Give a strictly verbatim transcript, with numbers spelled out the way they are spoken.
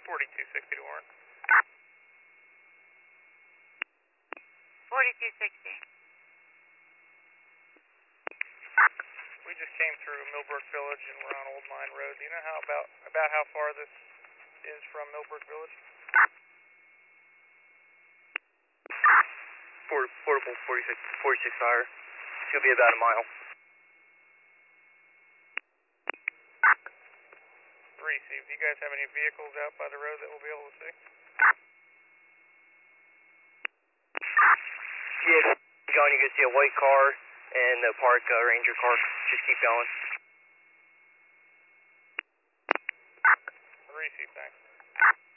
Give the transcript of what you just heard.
forty-two sixty to Warren. forty-two sixty. We just came through Millbrook Village and we're on Old Mine Road. Do you know how about about how far this is from Millbrook Village? Port, portable forty-six, forty-six fire. It's going to be about a mile. Receive. Do you guys have any vehicles out by the road that we'll be able to see? Yeah, going, you can see a white car and a park uh, Ranger car. Just keep going. Receive, thanks.